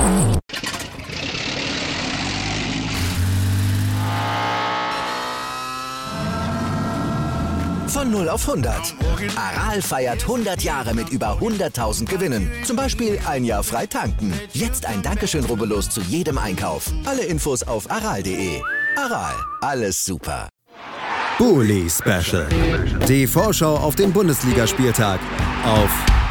Von 0 auf 100. Aral feiert 100 Jahre mit über 100.000 Gewinnen. Zum Beispiel ein Jahr frei tanken. Jetzt ein Dankeschön, rubbellos zu jedem Einkauf. Alle Infos auf aral.de. Aral, alles super. Bully Special. Die Vorschau auf den Bundesligaspieltag auf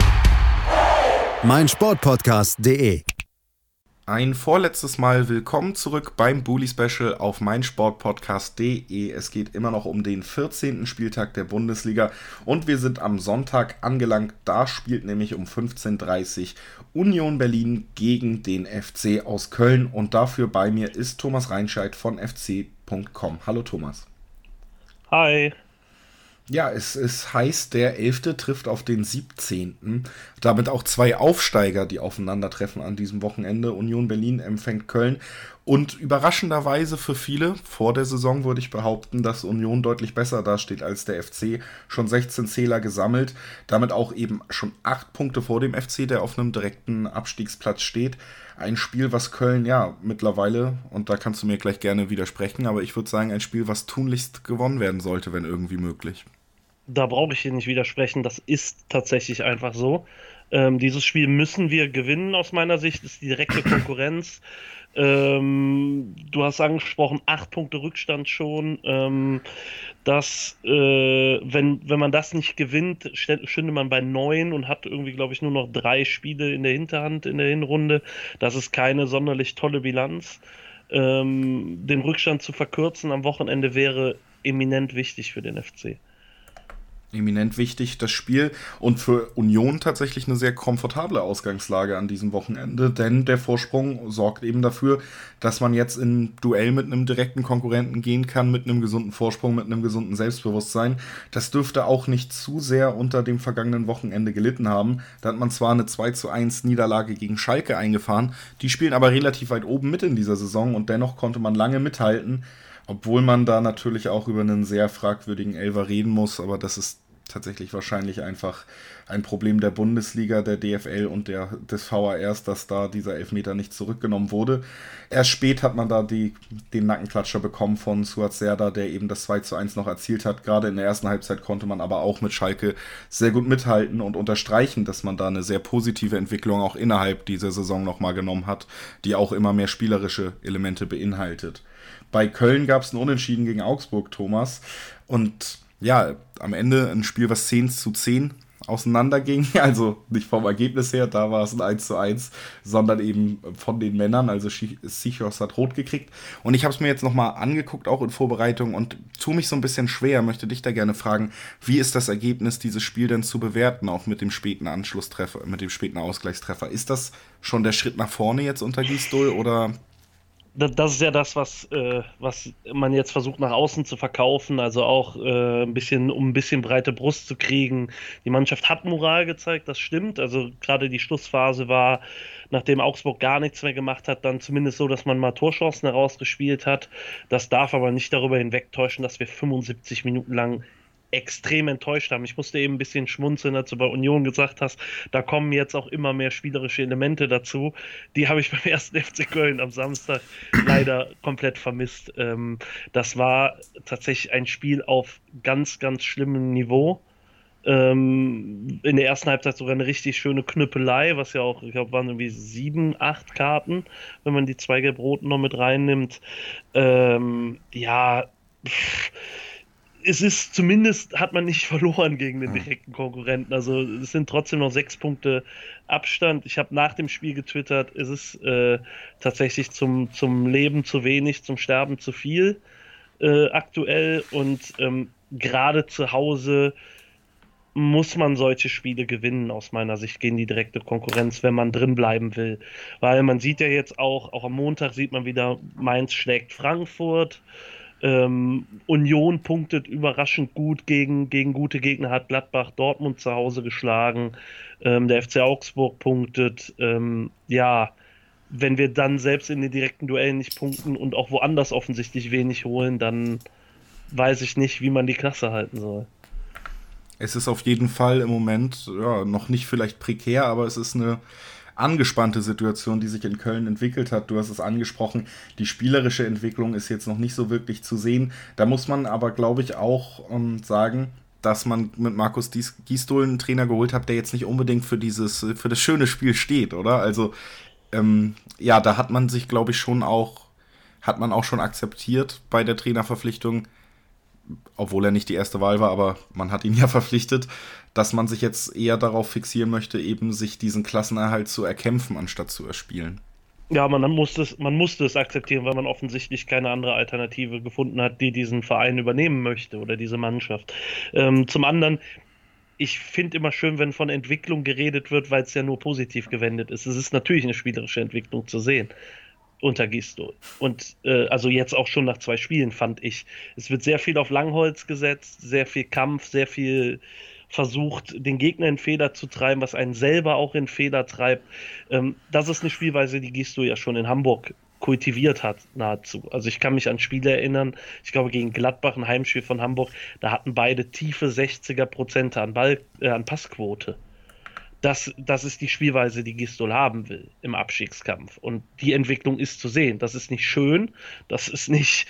meinsportpodcast.de. Ein vorletztes Mal willkommen zurück beim Bully Special auf meinsportpodcast.de. Es geht immer noch um den 14. Spieltag der Bundesliga und wir sind am Sonntag angelangt. Da spielt nämlich um 15:30 Uhr Union Berlin gegen den FC aus Köln und dafür bei mir ist Thomas Reinscheid von fc.com. Hallo Thomas. Hi. Ja, es heißt, der 11. trifft auf den 17. Damit auch zwei Aufsteiger, die aufeinandertreffen an diesem Wochenende. Union Berlin empfängt Köln. Und überraschenderweise für viele, vor der Saison würde ich behaupten, dass Union deutlich besser dasteht als der FC. Schon 16 Zähler gesammelt. Damit auch eben schon 8 Punkte vor dem FC, der auf einem direkten Abstiegsplatz steht. Ein Spiel, was Köln ja mittlerweile, und da kannst du mir gleich gerne widersprechen, aber ich würde sagen, ein Spiel, was tunlichst gewonnen werden sollte, wenn irgendwie möglich. Da brauche ich dir nicht widersprechen, das ist tatsächlich einfach so. Dieses Spiel müssen wir gewinnen aus meiner Sicht, ist die direkte Konkurrenz. Du hast angesprochen, 8 Punkte Rückstand schon. Wenn man das nicht gewinnt, stünde man bei 9 und hat irgendwie, glaube ich, nur noch 3 Spiele in der Hinterhand in der Hinrunde. Das ist keine sonderlich tolle Bilanz. Den Rückstand zu verkürzen am Wochenende wäre eminent wichtig für den FC. Eminent wichtig, das Spiel, und für Union tatsächlich eine sehr komfortable Ausgangslage an diesem Wochenende, denn der Vorsprung sorgt eben dafür, dass man jetzt in Duell mit einem direkten Konkurrenten gehen kann, mit einem gesunden Vorsprung, mit einem gesunden Selbstbewusstsein. Das dürfte auch nicht zu sehr unter dem vergangenen Wochenende gelitten haben. Da hat man zwar eine 2:1 Niederlage gegen Schalke eingefahren, die spielen aber relativ weit oben mit in dieser Saison und dennoch konnte man lange mithalten, obwohl man da natürlich auch über einen sehr fragwürdigen Elfer reden muss, aber das ist tatsächlich wahrscheinlich einfach ein Problem der Bundesliga, der DFL und des VARs, dass da dieser Elfmeter nicht zurückgenommen wurde. Erst spät hat man da den Nackenklatscher bekommen von Suat Serdar, der eben das 2:1 noch erzielt hat. Gerade in der ersten Halbzeit konnte man aber auch mit Schalke sehr gut mithalten und unterstreichen, dass man da eine sehr positive Entwicklung auch innerhalb dieser Saison nochmal genommen hat, die auch immer mehr spielerische Elemente beinhaltet. Bei Köln gab es ein Unentschieden gegen Augsburg, Thomas, und ja, am Ende ein Spiel, was 10:10 auseinanderging, also nicht vom Ergebnis her, da war es ein 1:1, sondern eben von den Männern, also Sichos hat rot gekriegt. Und ich habe es mir jetzt nochmal angeguckt, auch in Vorbereitung, und tue mich so ein bisschen schwer, möchte dich da gerne fragen, wie ist das Ergebnis dieses Spiel denn zu bewerten, auch mit dem späten Anschlusstreffer, mit dem späten Ausgleichstreffer? Ist das schon der Schritt nach vorne jetzt unter Gisdol, oder? Das ist ja das, was man jetzt versucht nach außen zu verkaufen, also auch um ein bisschen breite Brust zu kriegen. Die Mannschaft hat Moral gezeigt, das stimmt. Also gerade die Schlussphase war, nachdem Augsburg gar nichts mehr gemacht hat, dann zumindest so, dass man mal Torchancen herausgespielt hat. Das darf aber nicht darüber hinwegtäuschen, dass wir 75 Minuten lang extrem enttäuscht haben. Ich musste eben ein bisschen schmunzeln, als du bei Union gesagt hast, da kommen jetzt auch immer mehr spielerische Elemente dazu. Die habe ich beim ersten FC Köln am Samstag leider komplett vermisst. Das war tatsächlich ein Spiel auf ganz, ganz schlimmem Niveau. In der ersten Halbzeit sogar eine richtig schöne Knüppelei, was ja auch, ich glaube, waren irgendwie 7, 8 Karten, wenn man die 2 Gelb-Roten noch mit reinnimmt. Es ist zumindest, hat man nicht verloren gegen den direkten Konkurrenten. Also es sind trotzdem noch 6 Punkte Abstand. Ich habe nach dem Spiel getwittert, es ist tatsächlich zum Leben zu wenig, zum Sterben zu viel aktuell. Und gerade zu Hause muss man solche Spiele gewinnen, aus meiner Sicht, gegen die direkte Konkurrenz, wenn man drin bleiben will. Weil man sieht ja jetzt auch am Montag sieht man wieder, Mainz schlägt Frankfurt. Union punktet überraschend gut gegen gute Gegner, hat Gladbach, Dortmund zu Hause geschlagen, der FC Augsburg punktet, wenn wir dann selbst in den direkten Duellen nicht punkten und auch woanders offensichtlich wenig holen, dann weiß ich nicht, wie man die Klasse halten soll. Es ist auf jeden Fall im Moment noch nicht vielleicht prekär, aber es ist eine angespannte Situation, die sich in Köln entwickelt hat. Du hast es angesprochen, die spielerische Entwicklung ist jetzt noch nicht so wirklich zu sehen. Da muss man aber, glaube ich, auch sagen, dass man mit Markus Gisdol einen Trainer geholt hat, der jetzt nicht unbedingt für das schöne Spiel steht, oder? Also, da hat man sich, glaube ich, schon auch schon akzeptiert bei der Trainerverpflichtung, obwohl er nicht die erste Wahl war, aber man hat ihn ja verpflichtet, dass man sich jetzt eher darauf fixieren möchte, eben sich diesen Klassenerhalt zu erkämpfen, anstatt zu erspielen. Ja, man musste es akzeptieren, weil man offensichtlich keine andere Alternative gefunden hat, die diesen Verein übernehmen möchte oder diese Mannschaft. Zum anderen, ich finde immer schön, wenn von Entwicklung geredet wird, weil es ja nur positiv gewendet ist. Es ist natürlich eine spielerische Entwicklung zu sehen unter Gisdol. Und also jetzt auch schon nach 2 Spielen, fand ich. Es wird sehr viel auf Langholz gesetzt, sehr viel Kampf, sehr viel versucht, den Gegner in Fehler zu treiben, was einen selber auch in Fehler treibt. Das ist eine Spielweise, die Gisdol ja schon in Hamburg kultiviert hat, nahezu. Also ich kann mich an Spiele erinnern, ich glaube gegen Gladbach, ein Heimspiel von Hamburg, da hatten beide tiefe 60er% an Passquote. Das ist die Spielweise, die Gisdol haben will im Abstiegskampf. Und die Entwicklung ist zu sehen. Das ist nicht schön, das ist nicht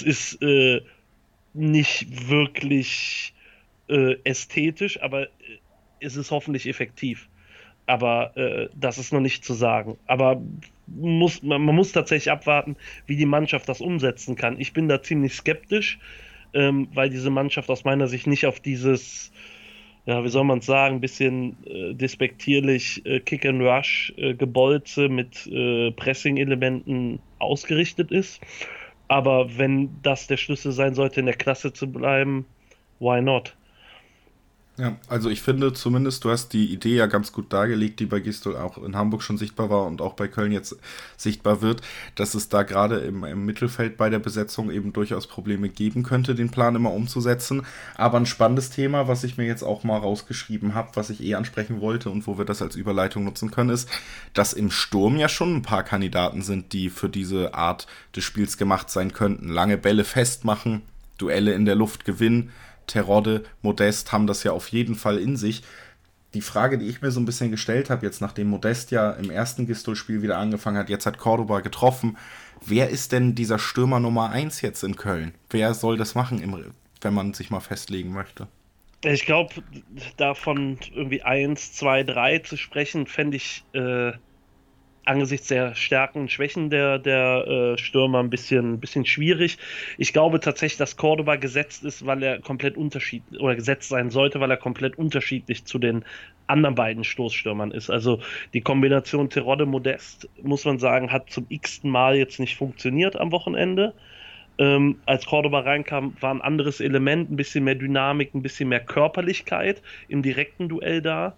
wirklich ästhetisch, aber es ist hoffentlich effektiv. Aber das ist noch nicht zu sagen. Aber man muss tatsächlich abwarten, wie die Mannschaft das umsetzen kann. Ich bin da ziemlich skeptisch, weil diese Mannschaft aus meiner Sicht nicht auf dieses, ja, wie soll man es sagen, ein bisschen despektierlich Kick-and-Rush-Gebolze mit Pressing-Elementen ausgerichtet ist. Aber wenn das der Schlüssel sein sollte, in der Klasse zu bleiben, why not? Ja, also ich finde zumindest, du hast die Idee ja ganz gut dargelegt, die bei Gisdol auch in Hamburg schon sichtbar war und auch bei Köln jetzt sichtbar wird, dass es da gerade im Mittelfeld bei der Besetzung eben durchaus Probleme geben könnte, den Plan immer umzusetzen. Aber ein spannendes Thema, was ich mir jetzt auch mal rausgeschrieben habe, was ich ansprechen wollte und wo wir das als Überleitung nutzen können, ist, dass im Sturm ja schon ein paar Kandidaten sind, die für diese Art des Spiels gemacht sein könnten. Lange Bälle festmachen, Duelle in der Luft gewinnen. Terodde, Modest haben das ja auf jeden Fall in sich. Die Frage, die ich mir so ein bisschen gestellt habe, jetzt nachdem Modest ja im ersten Gisdol-Spiel wieder angefangen hat, jetzt hat Cordoba getroffen, wer ist denn dieser Stürmer Nummer 1 jetzt in Köln? Wer soll das machen, wenn man sich mal festlegen möchte? Ich glaube, davon irgendwie 1, 2, 3 zu sprechen, fände ich angesichts der Stärken und Schwächen der Stürmer ein bisschen schwierig. Ich glaube tatsächlich, dass Cordoba gesetzt ist, weil er komplett gesetzt sein sollte, weil er komplett unterschiedlich zu den anderen beiden Stoßstürmern ist. Also die Kombination Terodde-Modest, muss man sagen, hat zum x-ten Mal jetzt nicht funktioniert am Wochenende. Als Cordoba reinkam, war ein anderes Element, ein bisschen mehr Dynamik, ein bisschen mehr Körperlichkeit im direkten Duell da.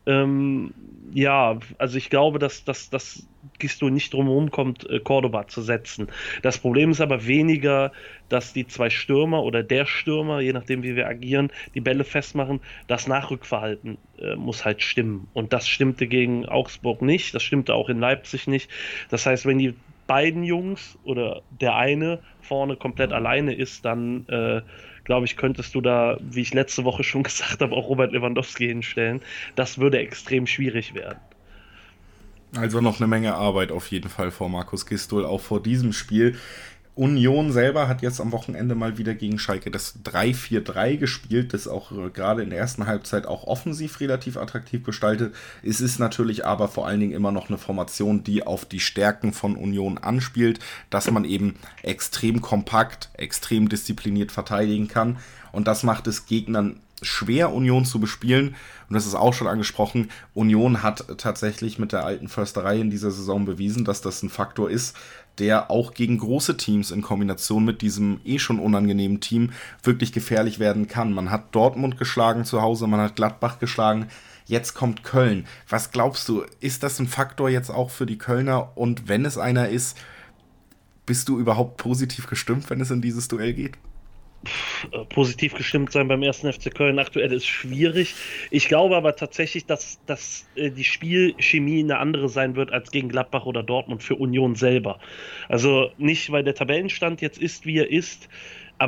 Also ich glaube, dass Gisdol nicht drumherum kommt, Cordoba zu setzen. Das Problem ist aber weniger, dass die 2 Stürmer oder der Stürmer, je nachdem wie wir agieren, die Bälle festmachen. Das Nachrückverhalten muss halt stimmen. Und das stimmte gegen Augsburg nicht, das stimmte auch in Leipzig nicht. Das heißt, wenn die beiden Jungs oder der eine vorne komplett alleine ist, dann glaube ich, könntest du da, wie ich letzte Woche schon gesagt habe, auch Robert Lewandowski hinstellen. Das würde extrem schwierig werden. Also noch eine Menge Arbeit auf jeden Fall vor Markus Gisdol, auch vor diesem Spiel. Union selber hat jetzt am Wochenende mal wieder gegen Schalke das 3-4-3 gespielt, das auch gerade in der ersten Halbzeit auch offensiv relativ attraktiv gestaltet. Es ist natürlich aber vor allen Dingen immer noch eine Formation, die auf die Stärken von Union anspielt, dass man eben extrem kompakt, extrem diszipliniert verteidigen kann und das macht es Gegnern schwer, Union zu bespielen. Und das ist auch schon angesprochen, Union hat tatsächlich mit der alten Försterei in dieser Saison bewiesen, dass das ein Faktor ist, der auch gegen große Teams in Kombination mit diesem schon unangenehmen Team wirklich gefährlich werden kann. Man hat Dortmund geschlagen zu Hause, man hat Gladbach geschlagen, jetzt kommt Köln. Was glaubst du, ist das ein Faktor jetzt auch für die Kölner? Und wenn es einer ist, bist du überhaupt positiv gestimmt, wenn es in dieses Duell geht? Positiv gestimmt sein beim 1. FC Köln aktuell ist schwierig. Ich glaube aber tatsächlich, dass die Spielchemie eine andere sein wird als gegen Gladbach oder Dortmund für Union selber. Also nicht, weil der Tabellenstand jetzt ist, wie er ist, aber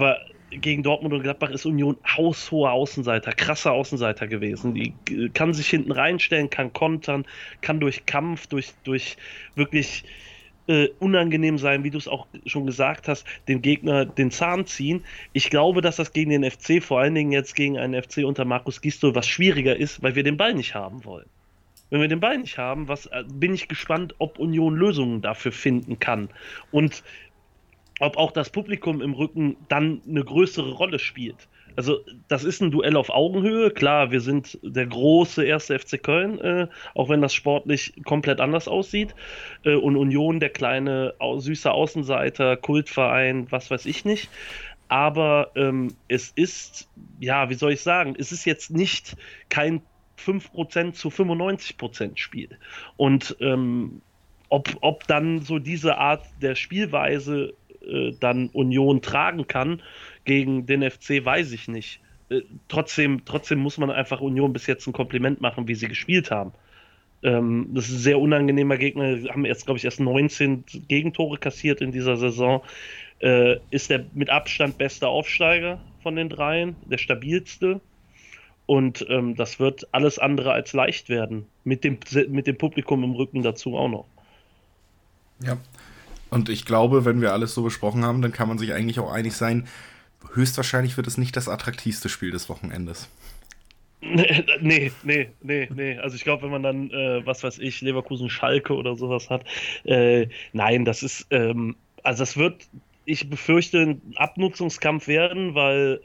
gegen Dortmund und Gladbach ist Union haushoher Außenseiter, krasser Außenseiter gewesen. Die kann sich hinten reinstellen, kann kontern, kann durch Kampf, durch wirklich unangenehm sein, wie du es auch schon gesagt hast, dem Gegner den Zahn ziehen. Ich glaube, dass das gegen den FC, vor allen Dingen jetzt gegen einen FC unter Markus Gisdol, was schwieriger ist, weil wir den Ball nicht haben wollen. Wenn wir den Ball nicht haben, bin ich gespannt, ob Union Lösungen dafür finden kann. Und ob auch das Publikum im Rücken dann eine größere Rolle spielt. Also das ist ein Duell auf Augenhöhe. Klar, wir sind der große erste FC Köln, auch wenn das sportlich komplett anders aussieht. Und Union der kleine, süße Außenseiter, Kultverein, was weiß ich nicht. Aber es ist, ja, wie soll ich sagen, es ist jetzt nicht kein 5% zu 95% Spiel. Und ob dann so diese Art der Spielweise dann Union tragen kann gegen den FC, weiß ich nicht. Trotzdem muss man einfach Union bis jetzt ein Kompliment machen, wie sie gespielt haben. Das ist ein sehr unangenehmer Gegner, haben jetzt, glaube ich, erst 19 Gegentore kassiert in dieser Saison. Ist der mit Abstand beste Aufsteiger von den dreien, der stabilste. Und das wird alles andere als leicht werden. Mit dem Publikum im Rücken dazu auch noch. Ja. Und ich glaube, wenn wir alles so besprochen haben, dann kann man sich eigentlich auch einig sein, höchstwahrscheinlich wird es nicht das attraktivste Spiel des Wochenendes. Nee. Also ich glaube, wenn man dann, was weiß ich, Leverkusen-Schalke oder sowas hat, nein, das ist, also das wird, ich befürchte, ein Abnutzungskampf werden, weil,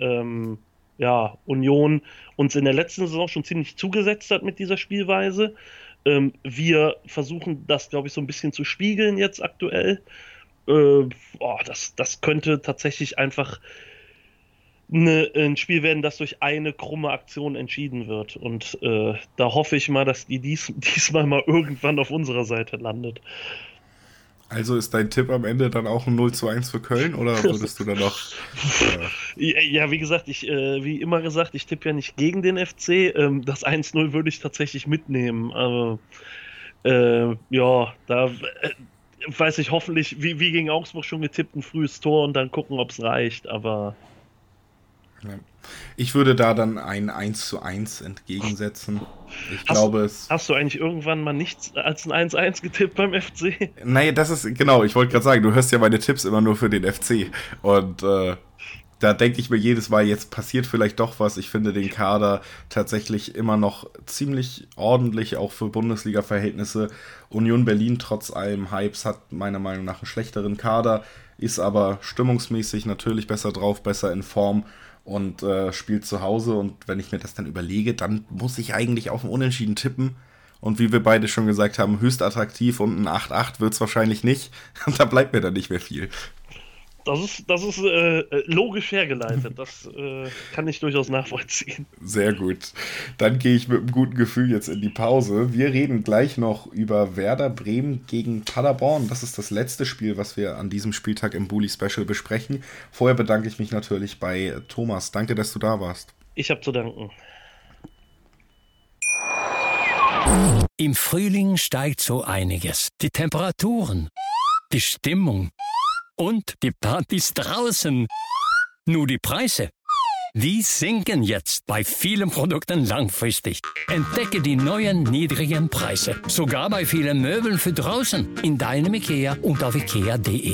Union uns in der letzten Saison schon ziemlich zugesetzt hat mit dieser Spielweise. Wir versuchen das, glaube ich, so ein bisschen zu spiegeln jetzt aktuell. Das könnte tatsächlich einfach ein Spiel werden, das durch eine krumme Aktion entschieden wird. Und da hoffe ich mal, dass die diesmal mal irgendwann auf unserer Seite landet. Also ist dein Tipp am Ende dann auch ein 0:1 für Köln oder würdest du dann noch... Ja, wie gesagt, wie immer gesagt, ich tippe ja nicht gegen den FC. Das 1:0 würde ich tatsächlich mitnehmen. Aber da weiß ich hoffentlich, wie gegen Augsburg schon getippt, ein frühes Tor und dann gucken, ob es reicht. Aber... Ja. Ich würde da dann ein 1:1 entgegensetzen. Hast du eigentlich irgendwann mal nichts als ein 1:1 getippt beim FC? Naja, das ist, genau, ich wollte gerade sagen, du hörst ja meine Tipps immer nur für den FC. Und da denke ich mir jedes Mal, jetzt passiert vielleicht doch was. Ich finde den Kader tatsächlich immer noch ziemlich ordentlich, auch für Bundesliga-Verhältnisse. Union Berlin, trotz allem Hypes, hat meiner Meinung nach einen schlechteren Kader, ist aber stimmungsmäßig natürlich besser drauf, besser in Form und spielt zu Hause. Und wenn ich mir das dann überlege, dann muss ich eigentlich auf ein Unentschieden tippen. Und wie wir beide schon gesagt haben, höchst attraktiv und ein 8:8 wird es wahrscheinlich nicht. Und da bleibt mir dann nicht mehr viel. Das ist logisch hergeleitet. Das kann ich durchaus nachvollziehen. Sehr gut. Dann gehe ich mit einem guten Gefühl jetzt in die Pause. Wir reden gleich noch über Werder Bremen gegen Paderborn. Das ist das letzte Spiel, was wir an diesem Spieltag im Bully Special besprechen. Vorher bedanke ich mich natürlich bei Thomas. Danke, dass du da warst. Ich habe zu danken. Im Frühling steigt so einiges. Die Temperaturen, die Stimmung und die Partys draußen. Nur die Preise, die sinken jetzt bei vielen Produkten langfristig. Entdecke die neuen niedrigen Preise. Sogar bei vielen Möbeln für draußen. In deinem IKEA und auf IKEA.de.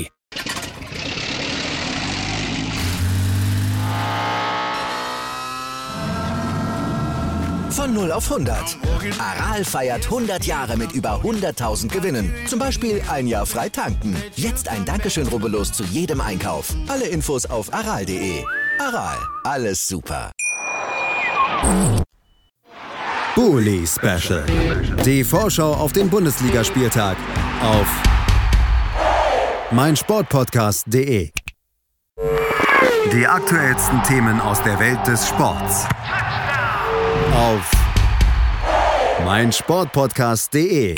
Von 0 auf 100. Aral feiert 100 Jahre mit über 100.000 Gewinnen. Zum Beispiel ein Jahr frei tanken. Jetzt ein Dankeschön, rubbellos zu jedem Einkauf. Alle Infos auf aral.de. Aral, alles super. Bully Special. Die Vorschau auf den Bundesligaspieltag auf meinsportpodcast.de. Die aktuellsten Themen aus der Welt des Sports. Auf meinsportpodcast.de.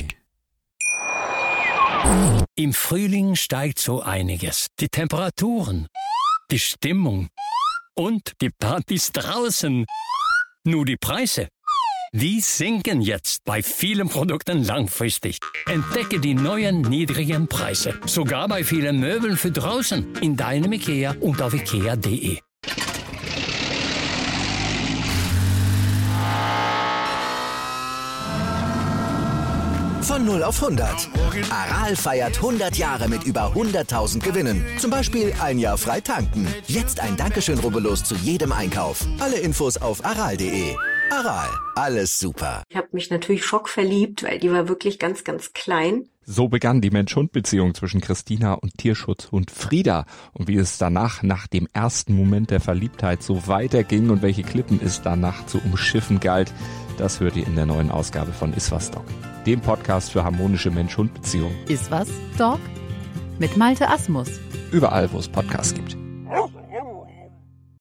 Im Frühling steigt so einiges. Die Temperaturen, die Stimmung und die Partys draußen. Nur die Preise, die sinken jetzt bei vielen Produkten langfristig. Entdecke die neuen niedrigen Preise. Sogar bei vielen Möbeln für draußen. In deinem IKEA und auf IKEA.de. 0 auf 100. Aral feiert 100 Jahre mit über 100.000 Gewinnen. Zum Beispiel ein Jahr frei tanken. Jetzt ein Dankeschön, rubbellos zu jedem Einkauf. Alle Infos auf aral.de. Aral, alles super. Ich habe mich natürlich schockverliebt, weil die war wirklich ganz, ganz klein. So begann die Mensch-Hund-Beziehung zwischen Christina und Tierschutzhund Frieda. Und wie es danach, nach dem ersten Moment der Verliebtheit, so weiterging und welche Klippen es danach zu umschiffen galt, das hört ihr in der neuen Ausgabe von Iswas Dog, dem Podcast für harmonische Mensch-Hund-Beziehungen. Iswas Dog? Mit Malte Asmus. Überall, wo es Podcasts gibt.